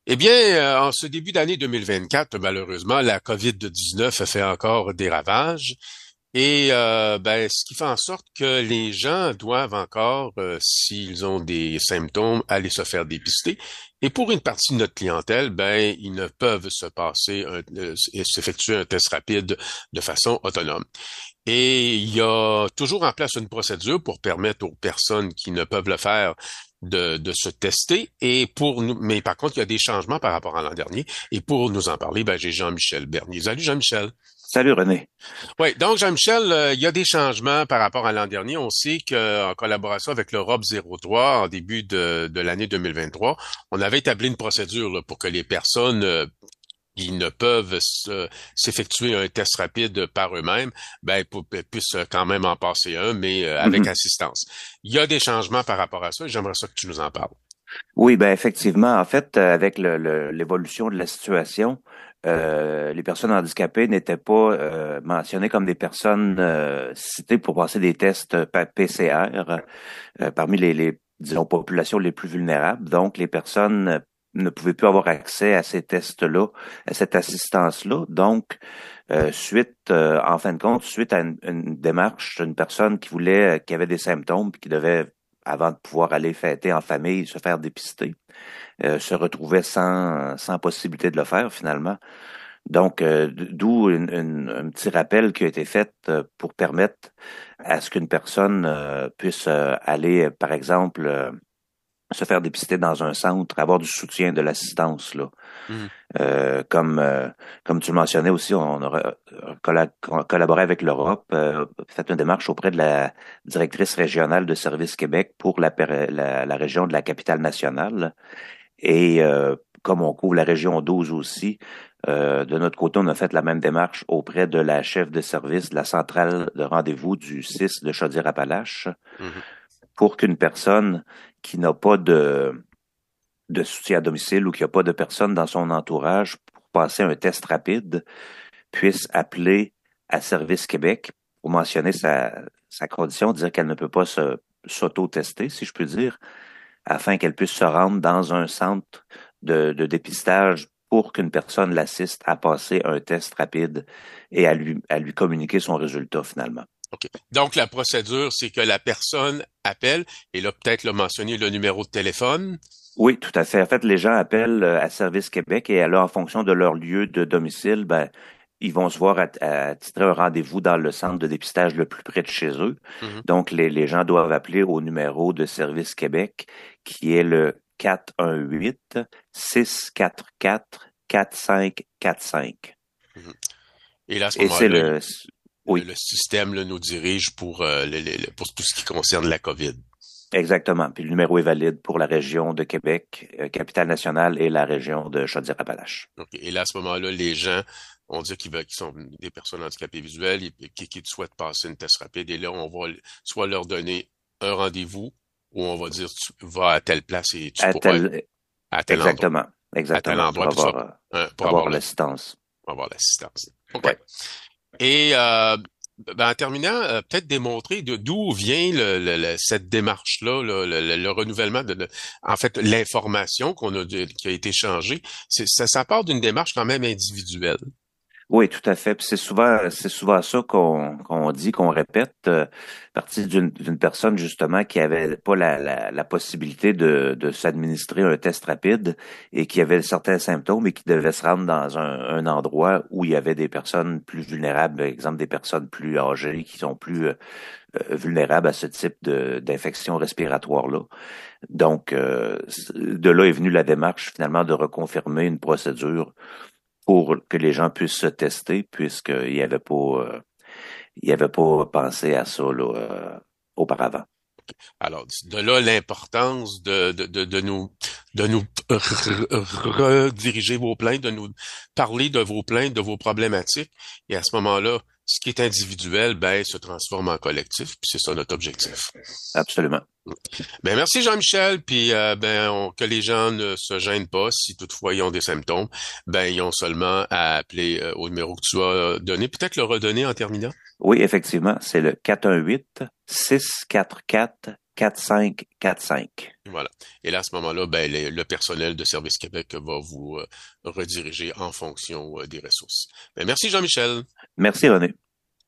Eh bien, en ce début d'année 2024, malheureusement, la COVID-19 a fait encore des ravages. Et ce qui fait en sorte que les gens doivent encore, s'ils ont des symptômes, aller se faire dépister. Et pour une partie de notre clientèle, ils ne peuvent se passer et s'effectuer un test rapide de façon autonome. Et il y a toujours en place une procédure pour permettre aux personnes qui ne peuvent le faire de se tester. Et pour nous, mais par contre, il y a des changements par rapport à l'an dernier. Et pour nous en parler, j'ai Jean-Michel Bernier. Salut Jean-Michel. Salut René. Oui, donc Jean-Michel, il y a des changements par rapport à l'an dernier. On sait qu'en collaboration avec l'Europe 03, en début de l'année 2023, on avait établi une procédure là, pour que les personnes qui ne peuvent s'effectuer un test rapide par eux-mêmes, puissent quand même en passer un, mais avec Mhm. assistance. Il y a des changements par rapport à ça et j'aimerais ça que tu nous en parles. Oui, ben effectivement, en fait, avec l'évolution de la situation, les personnes handicapées n'étaient pas mentionnées comme des personnes citées pour passer des tests PCR parmi disons, populations les plus vulnérables. Donc, les personnes ne pouvaient plus avoir accès à ces tests-là, à cette assistance-là. Donc, en fin de compte, suite à une démarche d'une personne qui voulait, qui avait des symptômes, puis qui devait avant de pouvoir aller fêter en famille, se faire dépister, se retrouvait sans possibilité de le faire finalement. Donc, d'où un petit rappel qui a été fait pour permettre à ce qu'une personne puisse aller, par exemple, se faire dépister dans un centre, avoir du soutien, de l'assistance, là. Mhm. Comme tu le mentionnais aussi, on a collaboré avec l'Europe, fait une démarche auprès de la directrice régionale de Service Québec pour la région de la capitale nationale. Et comme on couvre la région 12 aussi, de notre côté, on a fait la même démarche auprès de la chef de service de la centrale de rendez-vous du 6 de Chaudière-Appalaches Mhm. pour qu'une personne qui n'a pas de soutien à domicile ou qui n'a pas de personne dans son entourage pour passer un test rapide puisse appeler à Service Québec pour mentionner sa condition, dire qu'elle ne peut pas s'auto-tester, si je puis dire, afin qu'elle puisse se rendre dans un centre de dépistage pour qu'une personne l'assiste à passer un test rapide et à lui communiquer son résultat finalement. OK. Donc, la procédure, c'est que la personne appelle, et là, peut-être le mentionner le numéro de téléphone. Oui, tout à fait. En fait, les gens appellent à Service Québec et alors, en fonction de leur lieu de domicile, ben, ils vont se voir attitrer un rendez-vous dans le centre de dépistage le plus près de chez eux. Mhm. Donc, les gens doivent appeler au numéro de Service Québec qui est le 418-644-4545. Mhm. Et là, à ce Et c'est moment-là, oui, le système là, nous dirige pour, pour tout ce qui concerne la COVID. exactement. Puis le numéro est valide pour la région de Québec, capitale nationale et la région de Chaudière-Appalaches. OK. Et là, à ce moment-là, les gens, on dit qu'ils sont des personnes handicapées visuelles et qui souhaitent passer une test rapide. Et là, on va soit leur donner un rendez-vous ou on va dire tu vas à telle place et tu À pourras être tel, à tel endroit. exactement, À tel exactement, endroit pour, ça, pour avoir l'assistance. avoir l'assistance. OK. Ouais. Et en terminant, peut-être démontrer d'où vient cette démarche-là, le renouvellement en fait, l'information qui a été changée. Ça part d'une démarche quand même individuelle. Oui, tout à fait. Puis c'est souvent ça qu'on dit, qu'on répète, partie d'une personne justement qui avait pas la possibilité de s'administrer un test rapide et qui avait certains symptômes et qui devait se rendre dans un endroit où il y avait des personnes plus vulnérables, par exemple des personnes plus âgées qui sont plus vulnérables à ce type d'infection respiratoire-là. Donc, de là est venue la démarche finalement de reconfirmer une procédure pour que les gens puissent se tester, puisqu'il n'y avait pas, il avait pas pensé à ça là, auparavant. Alors, de là l'importance de nous rediriger vos plaintes, de nous parler de vos plaintes, de vos problématiques. Et à ce moment-là, ce qui est individuel, se transforme en collectif. Puis c'est ça notre objectif. Absolument. Merci Jean-Michel, puis que les gens ne se gênent pas si toutefois ils ont des symptômes, ils ont seulement à appeler au numéro que tu as donné, peut-être le redonner en terminant. Oui, effectivement, c'est le 418-644-4545. 4545. Voilà. Et là, à ce moment-là, ben, le personnel de Service Québec va vous rediriger en fonction des ressources. Ben, merci Jean-Michel. Merci, René.